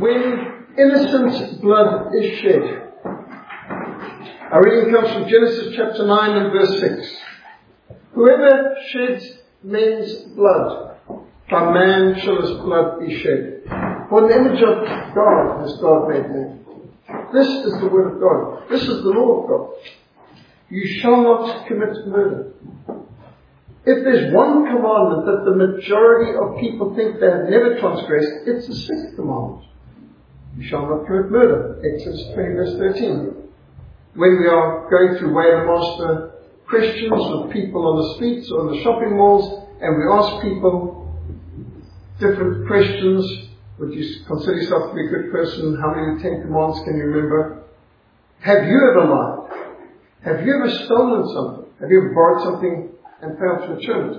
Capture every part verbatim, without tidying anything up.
when innocent blood is shed. Our reading comes from Genesis chapter nine and verse six. Whoever sheds men's blood, by man shall his blood be shed. For in the image of God has God made man. This is the word of God. This is the law of God. You shall not commit murder. If there's one commandment that the majority of people think they have never transgressed, it's the sixth commandment. You shall not commit murder. Exodus twenty verse thirteen. When we are going through Way of the Master questions with people on the streets or in the shopping malls, and we ask people different questions, would you consider yourself to be a good person? How many of the Ten Commandments can you remember? Have you ever lied? Have you ever stolen something? Have you ever borrowed something and failed to return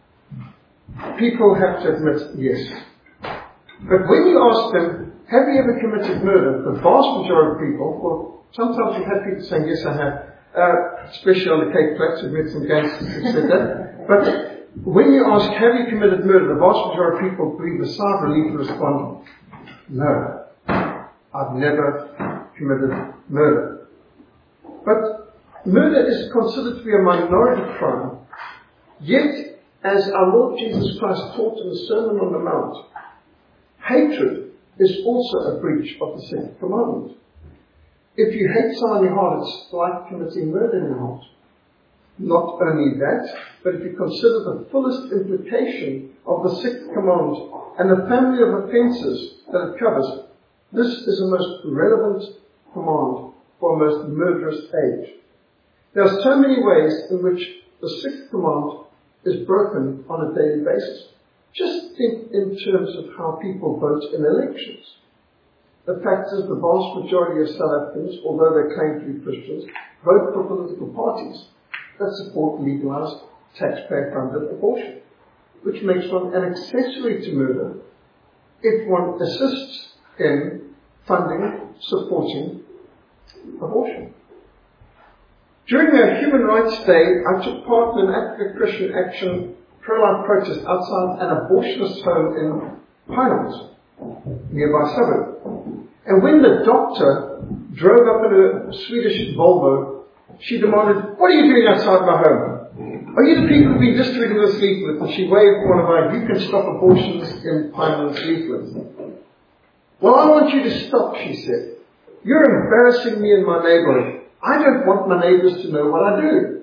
it? People have to admit yes. But when you ask them, have you ever committed murder? The vast majority of people, well, sometimes you have people saying, yes, I have, uh, especially on the Cape Flats, we've met some gangsters who said that. But when you ask, have you committed murder? The vast majority of people breathe a sigh of relief and respond, no, I've never committed murder. But murder is considered to be a minority crime. Yet, as our Lord Jesus Christ taught in the Sermon on the Mount, hatred is also a breach of the sixth commandment. If you hate someone in your heart, it's like committing murder in your heart. Not only that, but if you consider the fullest implication of the sixth commandment and the family of offences that it covers, this is a most relevant command for a most murderous age. There are so many ways in which the sixth command is broken on a daily basis. Just think in terms of how people vote in elections. The fact is the vast majority of South Africans, although they claim to be Christians, vote for political parties that support legalized taxpayer-funded abortion, which makes one an accessory to murder if one assists in funding, supporting abortion. During a Human Rights Day, I took part in an African Christian Action pro-life protest outside an abortionist home in Pinelands, nearby suburb. And when the doctor drove up in a Swedish Volvo, she demanded, what are you doing outside my home? Are you the people who've been distributing this leaflet? And she waved one of our You Can Stop Abortions in Pinelands leaflets. Well, I want you to stop, she said. You're embarrassing me in my neighborhood. I don't want my neighbors to know what I do.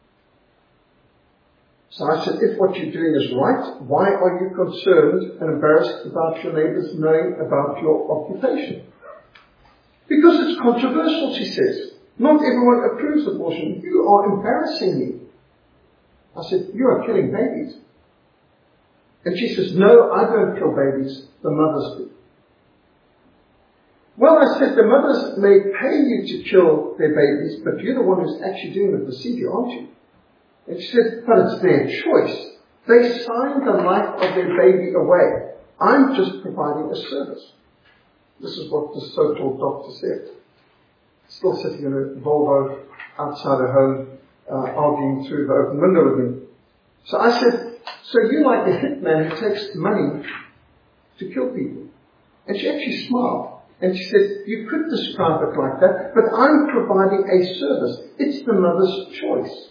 So I said, if what you're doing is right, why are you concerned and embarrassed about your neighbors knowing about your occupation? Because it's controversial, she says. Not everyone approves abortion. You are embarrassing me. I said, you are killing babies. And she says, no, I don't kill babies. The mothers do. Well, I said, the mothers may pay you to kill their babies, but you're the one who's actually doing the procedure, aren't you? And she said, but it's their choice. They signed the life of their baby away. I'm just providing a service. This is what the so-called doctor said. Still sitting in a Volvo outside her home, uh, arguing through the open window with me. So I said, so you're like a hitman who takes money to kill people. And she actually smiled. And she said, you could describe it like that, but I'm providing a service. It's the mother's choice.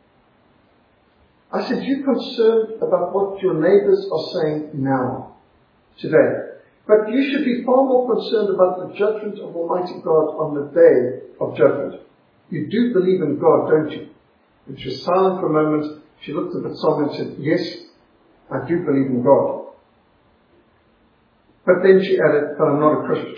I said, you're concerned about what your neighbors are saying now, today. But you should be far more concerned about the judgment of Almighty God on the day of judgment. You do believe in God, don't you? And she was silent for a moment. She looked at the psalm and said, yes, I do believe in God. But then she added, but I'm not a Christian.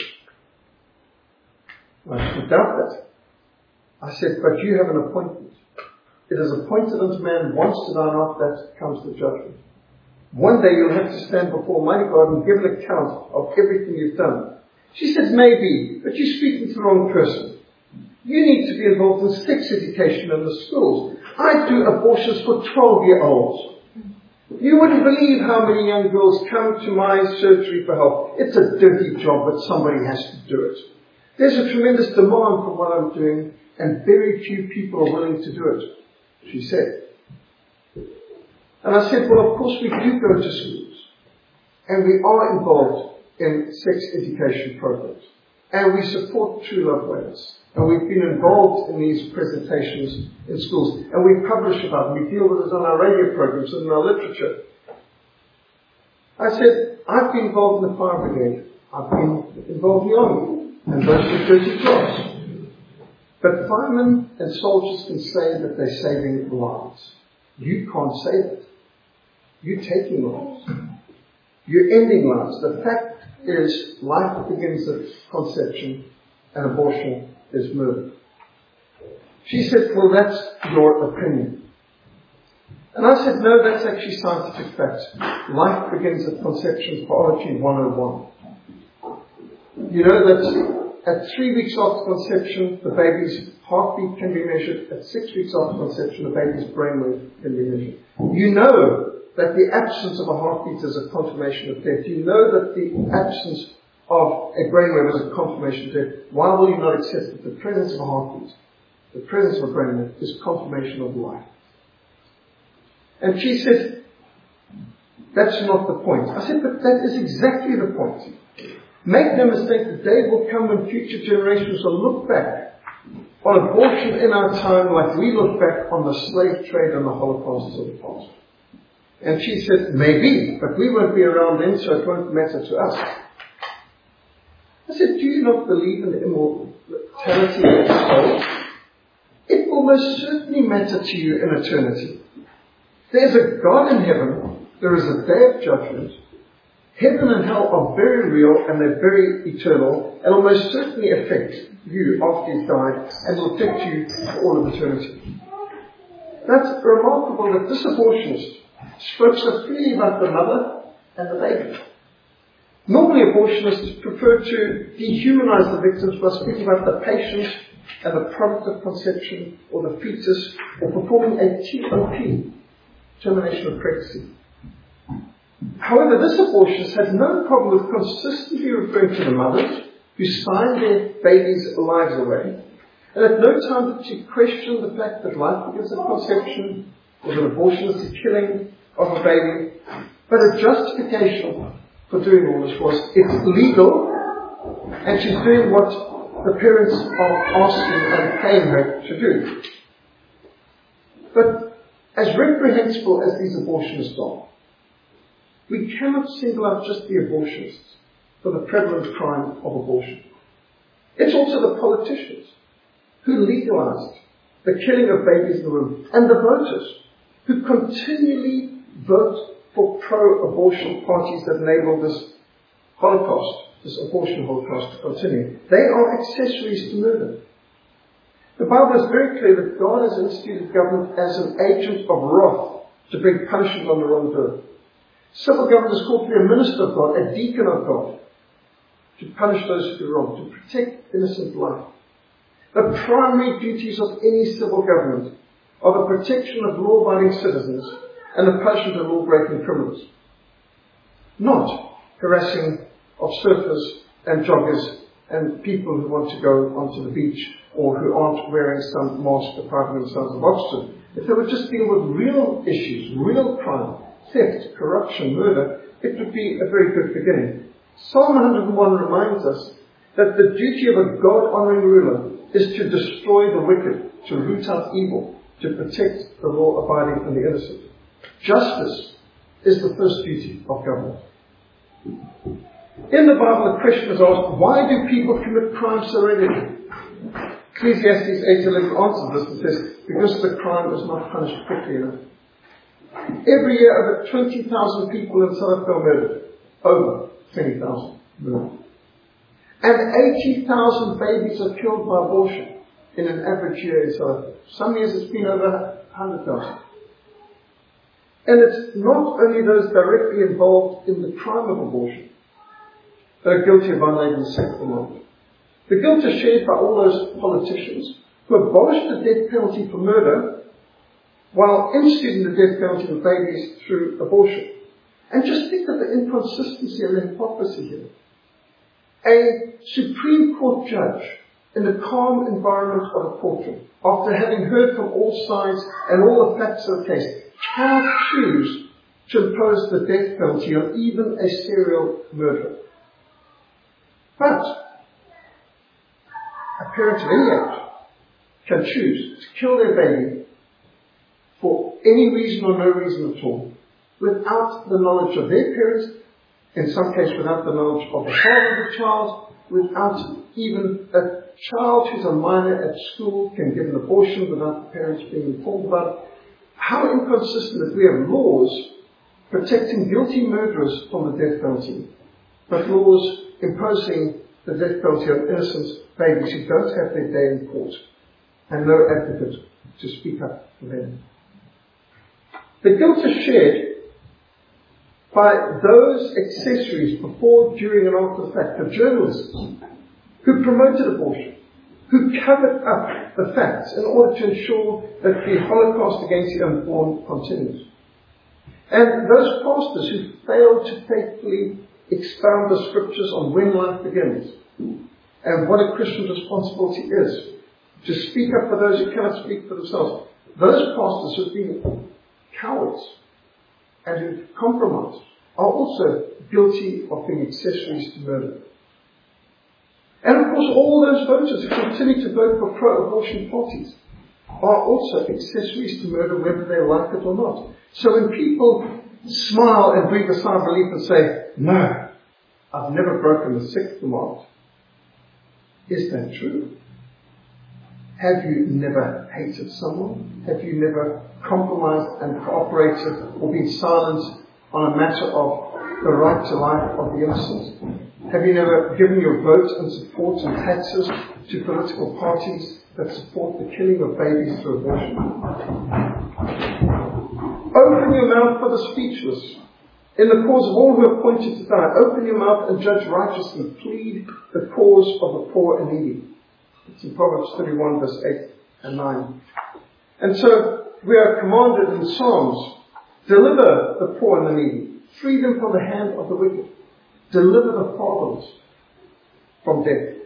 I should doubt that. I said, but you have an appointment. It is appointed unto man once to die, and after that comes the judgment. One day you'll have to stand before Almighty God and give an account of everything you've done. She said, maybe, but you're speaking to the wrong person. You need to be involved in sex education in the schools. I do abortions for twelve-year-olds. You wouldn't believe how many young girls come to my surgery for help. It's a dirty job, but somebody has to do it. There's a tremendous demand for what I'm doing, and very few people are willing to do it, she said. And I said, well, of course we do go to schools, and we are involved in sex education programs. And we support True Love Wales. And we've been involved in these presentations in schools. And we publish about them. We deal with it on our radio programs and in our literature. I said, I've been involved in the fire brigade. I've been involved in the army. And those who go to class. But firemen and soldiers can say that they're saving lives. You can't save it. You're taking lives. You're ending lives. The fact is, life begins at conception and abortion is murder. She said, well, that's your opinion. And I said, no, that's actually scientific fact. Life begins at conception, biology one oh one. You know that at three weeks after conception, the baby's heartbeat can be measured. At six weeks after conception, the baby's brainwave can be measured. You know that the absence of a heartbeat is a confirmation of death. You know that the absence of a brainwave is a confirmation of death. Why will you not accept that the presence of a heartbeat, the presence of a brainwave, is confirmation of life? And she said, that's not the point. I said, but that is exactly the point. Make no mistake, the day will come when future generations will look back on abortion in our time like we look back on the slave trade and the Holocaust of the past. And she said, maybe, but we won't be around then, so it won't matter to us. I said, do you not believe in the immortality of the soul? It will most certainly matter to you in eternity. There's a God in heaven. There is a day of judgment. Heaven and hell are very real and they're very eternal and will most certainly affect you after you've died and will affect you for all of eternity. That's remarkable that this abortionist spoke so freely about the mother and the baby. Normally abortionists prefer to dehumanize the victims by speaking about the patient and the product of conception or the fetus or performing a T O P, termination of pregnancy. However, this abortionist had no problem with consistently referring to the mothers who signed their babies' lives away, and at no time did she question the fact that life begins at conception or that abortion is the killing of a baby, but a justification for doing all this was it's legal and she's doing what the parents are asking and paying her to do. But as reprehensible as these abortionists are, we cannot single out just the abortionists for the prevalent crime of abortion. It's also the politicians who legalized the killing of babies in the womb and the voters who continually vote for pro-abortion parties that enable this Holocaust, this abortion Holocaust to continue. They are accessories to murder. The Bible is very clear that God has instituted government as an agent of wrath to bring punishment on the wrongdoer. Civil government is called to be a minister of God, a deacon of God, to punish those who do wrong, to protect innocent life. The primary duties of any civil government are the protection of law-abiding citizens and the punishment of law-breaking criminals, not harassing of surfers and joggers and people who want to go onto the beach or who aren't wearing some mask depriving themselves of oxygen. If they would just deal with real issues, real crime, theft, corruption, murder, it would be a very good beginning. Psalm one oh one reminds us that the duty of a God-honoring ruler is to destroy the wicked, to root out evil, to protect the law-abiding and the innocent. Justice is the first duty of government. In the Bible, the question is asked, why do people commit crime so regularly? Ecclesiastes eight eleven answers this and says, because the crime is not punished quickly enough. Every year, over twenty thousand people in South Africa are murdered. Over twenty thousand murdered. And eighty thousand babies are killed by abortion in an average year in South Africa. Some years it's been over one hundred thousand. And it's not only those directly involved in the crime of abortion that are guilty of violating the Second Commandment. The guilt is shared by all those politicians who abolished the death penalty for murder while instituting the death penalty for babies through abortion. And just think of the inconsistency and the hypocrisy here. A Supreme Court judge in the calm environment of a courtroom, after having heard from all sides and all the facts of the case, cannot choose to impose the death penalty on even a serial murderer. But a parent of any age can choose to kill their baby for any reason or no reason at all, without the knowledge of their parents, in some cases without the knowledge of the father of the child, without even a child who's a minor at school can get an abortion without the parents being informed about it. How inconsistent that we have laws protecting guilty murderers from the death penalty, but laws imposing the death penalty on innocent babies who don't have their day in court and no advocate to speak up for them. The guilt is shared by those accessories before, during and after the fact, the journalists who promoted abortion, who covered up the facts in order to ensure that the Holocaust against the unborn continues. And those pastors who failed to faithfully expound the scriptures on when life begins and what a Christian's responsibility is to speak up for those who cannot speak for themselves. Those pastors who've been cowards and who've compromised are also guilty of being accessories to murder. And of course, all those voters who continue to vote for pro-abortion parties are also accessories to murder, whether they like it or not. So when people smile and breathe a sigh of relief and say, "No, I've never broken the sixth commandment," is that true? Have you never hated someone? Have you never compromised and cooperated or been silent on a matter of the right to life of the innocent? Have you never given your vote and support and taxes to political parties that support the killing of babies through abortion? Open your mouth for the speechless. In the cause of all who are appointed to die, open your mouth and judge righteously. Plead the cause of the poor and needy. It's in Proverbs thirty-one, verse eight and nine. And so we are commanded in Psalms, deliver the poor and the needy. Free them from the hand of the wicked. Deliver the fatherless from death.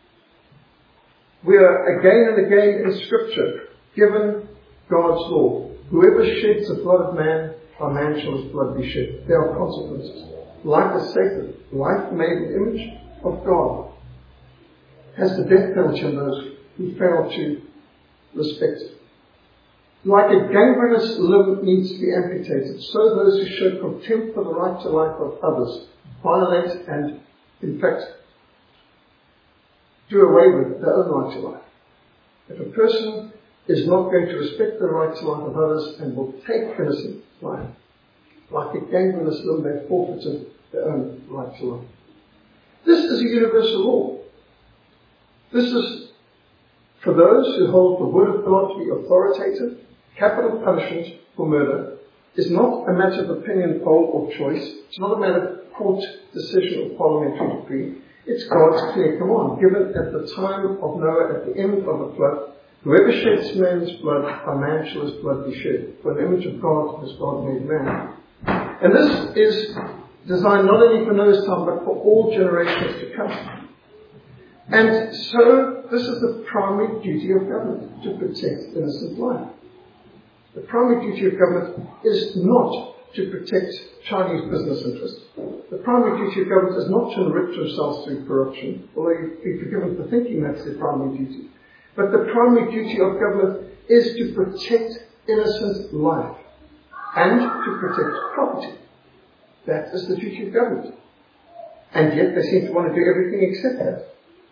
We are again and again in Scripture given God's law. Whoever sheds the blood of man, by man shall his blood be shed. There are consequences. Life is sacred. Life made in the image of God has the death penalty on those who fail to respect it. Like a gangrenous limb needs to be amputated, so those who show contempt for the right to life of others violate and, in fact, do away with their own right to life. If a person is not going to respect the right to life of others and will take innocent life, like a gangrenous limb, they've forfeited their own right to life. This is a universal law. This is for those who hold the word of God to be authoritative. Capital punishment for murder is not a matter of opinion, poll, or choice. It's not a matter of court decision or parliamentary decree. It's God's clear command, given at the time of Noah, at the end of the flood. Whoever sheds man's blood, by man shall his blood be shed. For the image of God has God made man. And this is designed not only for Noah's time, but for all generations to come. And so, this is the primary duty of government, to protect innocent life. The primary duty of government is not to protect Chinese business interests. The primary duty of government is not to enrich themselves through corruption, although you'd be forgiven for thinking that's their primary duty. But the primary duty of government is to protect innocent life and to protect property. That is the duty of government. And yet they seem to want to do everything except that.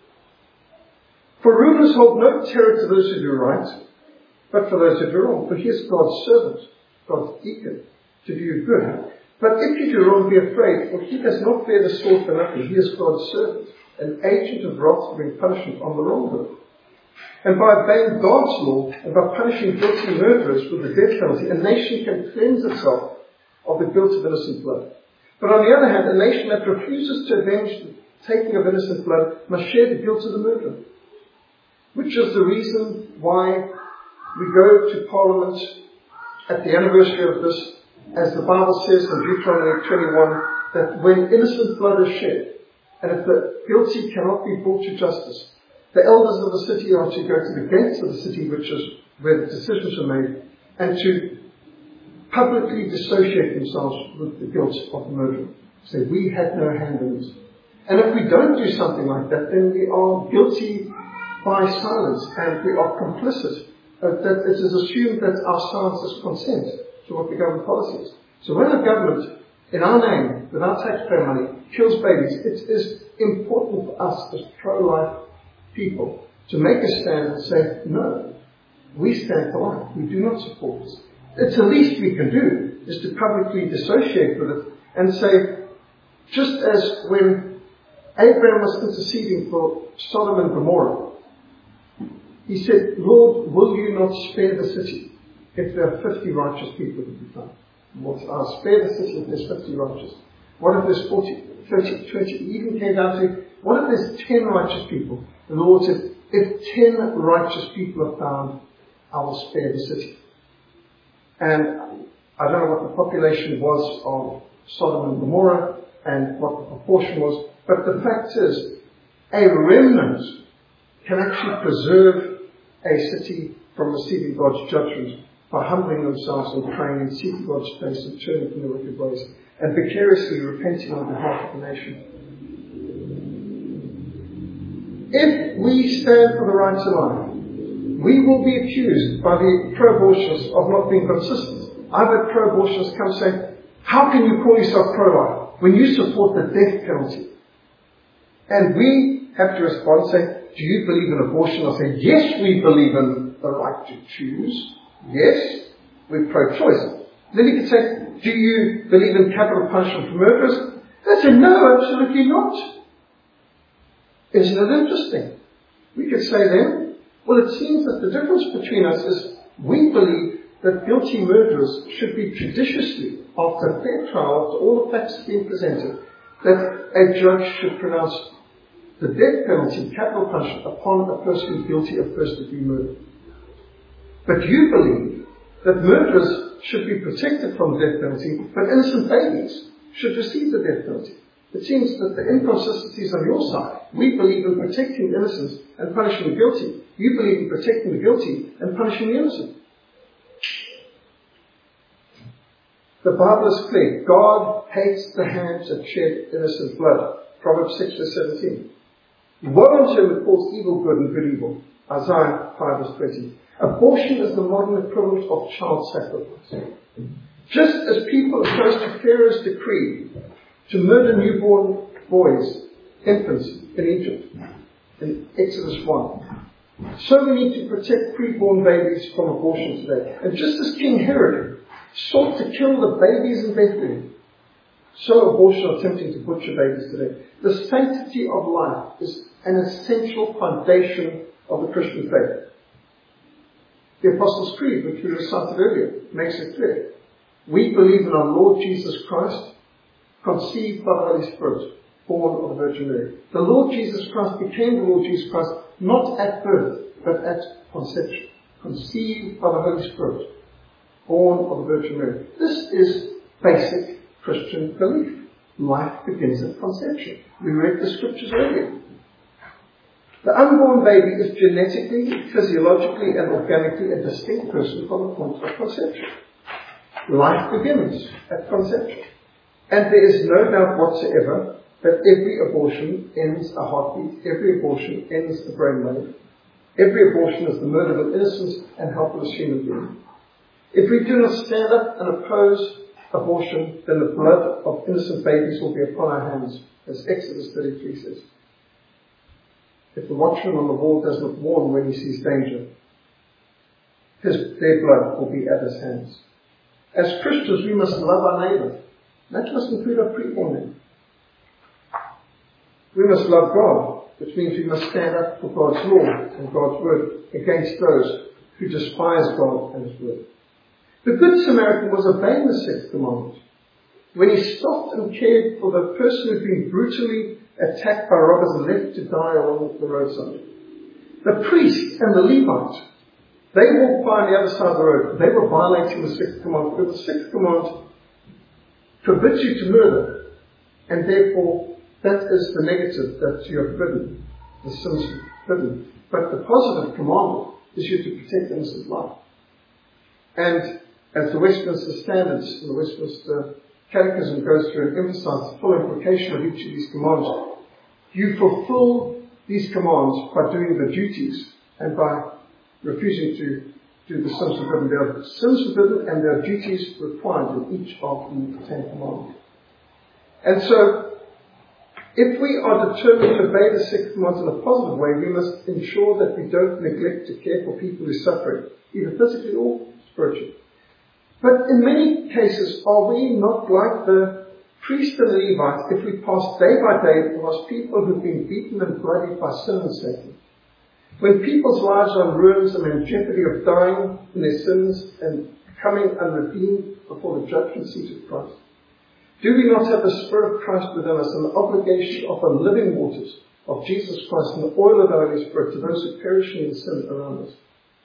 For rulers hold no terror to those who do right, but for those who do wrong. For he is God's servant, God's deacon, to do you good. But if you do wrong, be afraid, for he does not bear the sword for nothing. He is God's servant, an agent of wrath to bring punishment on the wrongdoer. And by obeying God's law and by punishing guilty murderers with the death penalty, a nation can cleanse itself of the guilt of innocent blood. But on the other hand, a nation that refuses to avenge the taking of innocent blood must share the guilt of the murderer. Which is the reason why we go to Parliament at the anniversary of this, as the Bible says in Deuteronomy twenty-one, that when innocent blood is shed, and if the guilty cannot be brought to justice, the elders of the city are to go to the gates of the city, which is where the decisions are made, and to publicly dissociate themselves with the guilt of the murderer. Say, we had no hand in this. And if we don't do something like that, then we are guilty by silence, and we are complicit. Uh, that it is assumed that our silence is consent to what the government policy is. So when a government, in our name, with our taxpayer money, kills babies, it is important for us as pro-life people to make a stand and say, no, we stand for life. We do not support this. It's the least we can do, is to publicly dissociate with it and say, just as when Abraham was interceding for Sodom and Gomorrah, he said, Lord, will you not spare the city if there are fifty righteous people to be found? Lord, I'll spare the city if there's fifty righteous. What if there's forty, thirty, twenty? He even came down to, what if there's ten righteous people? And the Lord said, if ten righteous people are found, I will spare the city. And I don't know what the population was of Sodom and Gomorrah and what the proportion was, but the fact is, a remnant can actually preserve a city from receiving God's judgment by humbling themselves and praying and seeking God's face and turning from their wicked ways and vicariously repenting on behalf of the nation. If we stand for the right to life, we will be accused by the pro-abortionists of not being consistent. I've had pro-abortionists come say, how can you call yourself pro-life when you support the death penalty? And we have to respond and say, do you believe in abortion? I say, yes, we believe in the right to choose. Yes, we're pro-choice. Then you can say, do you believe in capital punishment for murderers? They say, no, absolutely not. Isn't it interesting? We could say then, well, it seems that the difference between us is we believe that guilty murderers should be judiciously, after a fair trial, after all the facts have been presented, that a judge should pronounce the death penalty, capital punishment, upon a person guilty of first-degree murder. But you believe that murderers should be protected from the death penalty, but innocent babies should receive the death penalty. It seems that the inconsistencies on your side. We believe in protecting the innocent and punishing the guilty. You believe in protecting the guilty and punishing the innocent. The Bible is clear. God hates the hands that shed innocent blood. Proverbs six verse seventeen. Woe unto him who calls evil good and good evil. Isaiah five verse twenty. Abortion is the modern equivalent of child sacrifice. Just as people opposed to Pharaoh's decree to murder newborn boys, infants, in Egypt, in Exodus one, so we need to protect preborn babies from abortion today. And just as King Herod sought to kill the babies in Bethlehem, so abortion are attempting to butcher babies today. The sanctity of life is an essential foundation of the Christian faith. The Apostles' Creed, which we recited earlier, makes it clear. We believe in our Lord Jesus Christ, conceived by the Holy Spirit, born of the Virgin Mary. The Lord Jesus Christ became the Lord Jesus Christ not at birth, but at conception. Conceived by the Holy Spirit, born of the Virgin Mary. This is basic Christian belief. Life begins at conception. We read the scriptures earlier. The unborn baby is genetically, physiologically, and organically a distinct person from the point of conception. Life begins at conception. And there is no doubt whatsoever that every abortion ends a heartbeat, every abortion ends a brainwave. Every abortion is the murder of an innocent and helpless human being. If we do not stand up and oppose abortion, then the blood of innocent babies will be upon our hands, as Exodus thirty-three says. If the watchman on the wall does not warn when he sees danger, his, their blood will be at his hands. As Christians, we must love our neighbour. That must include our preborn men. We must love God, which means we must stand up for God's law and God's word against those who despise God and His word. The Good Samaritan was obeying the sixth commandment when he stopped and cared for the person who had been brutally attacked by robbers and left to die along the roadside. The priest and the Levite, they walked by on the other side of the road. They were violating the sixth commandment, because the sixth commandment forbids you to murder, and therefore that is the negative that you are forbidden. The sin is forbidden. But the positive commandment is you to protect innocent life. And as the Westminster Standards, the Westminster Catechism goes through and emphasizes the full implication of each of these commandments, You fulfill these commands by doing the duties and by refusing to do the sins forbidden. There are sins forbidden and there are duties required in each of the Ten Commandments. And so, if we are determined to obey the sixth command in a positive way, we must ensure that we don't neglect to care for people who suffer, either physically or spiritually. But in many cases, are we not like the priests and Levites if we pass day by day past people who've been beaten and bloodied by sin and Satan? When people's lives are in ruins and in jeopardy of dying in their sins and coming unredeemed before the judgment seat of Christ, do we not have the Spirit of Christ within us and the obligation of the living waters of Jesus Christ and the oil of the Holy Spirit to those who perish in sin around us?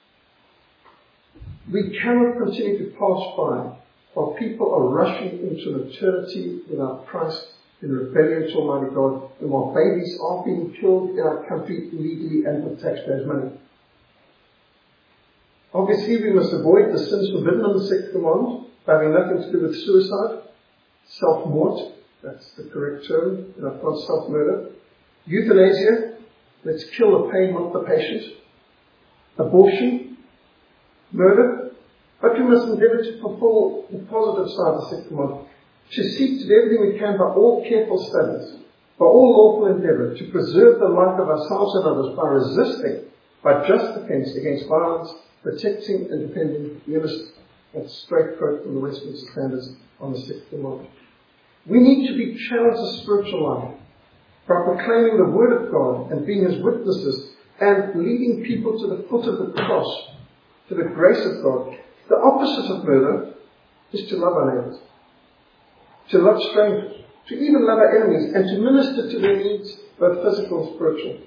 We cannot continue to pass by while people are rushing into an eternity without Christ in rebellion to Almighty God, and while babies are being killed in our country illegally and with taxpayers' money. Obviously, we must avoid the sins forbidden in the sixth command, having nothing to do with suicide, self-mort, that's the correct term, and of course self-murder, euthanasia, let's kill the pain, not the patient, abortion, murder, but we must endeavour to fulfill the positive side of the sixth command, to seek to do everything we can by all careful studies, by all lawful endeavour, to preserve the life of ourselves and others by resisting, by just defence against violence, protecting and defending the innocent. That's straight quote from the Westminster Standards on the sixth commandment. We need to be channels of spiritual life by proclaiming the Word of God and being His witnesses and leading people to the foot of the cross, to the grace of God. The opposite of murder is to love our neighbours, to love strangers, to even love our enemies, and to minister to their needs, both physical and spiritual.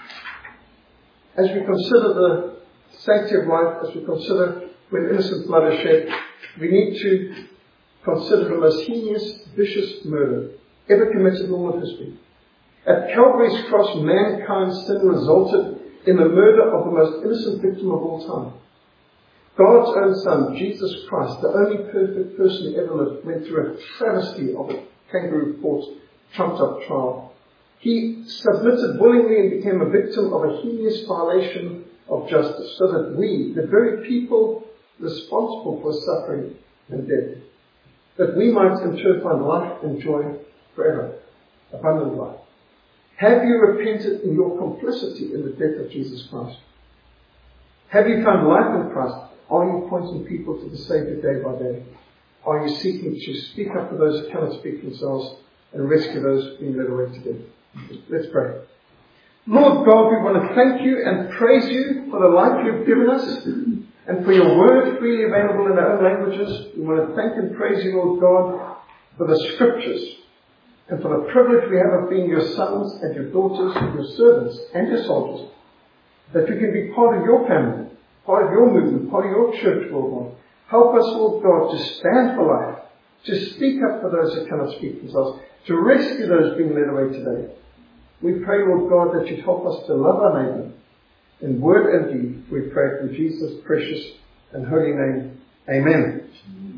As we consider the sanctity of life, as we consider when innocent blood is shed, we need to consider the most heinous, vicious murder ever committed in all of history. At Calvary's cross, mankind's sin resulted in the murder of the most innocent victim of all time. God's own Son, Jesus Christ, the only perfect person who ever lived, went through a travesty of a kangaroo court, trumped-up trial. He submitted willingly and became a victim of a heinous violation of justice, so that we, the very people responsible for suffering and death, that we might in turn find life and joy forever, abundant life. Have you repented in your complicity in the death of Jesus Christ? Have you found life in Christ? Are you pointing people to the Saviour day by day? Are you seeking to speak up for those who cannot speak themselves and rescue those being led away to death? Let's pray. Lord God, we want to thank you and praise you for the life you've given us and for your word freely available in our own languages. We want to thank and praise you, Lord God, for the scriptures and for the privilege we have of being your sons and your daughters, your servants and your soldiers, that we can be part of your family, part of your movement, part of your church, Lord God. Help us, Lord God, to stand for life, to speak up for those who cannot speak themselves, to rescue those being led away today. We pray, Lord God, that you'd help us to love our neighbour in word and deed. We pray in Jesus' precious and holy name. Amen.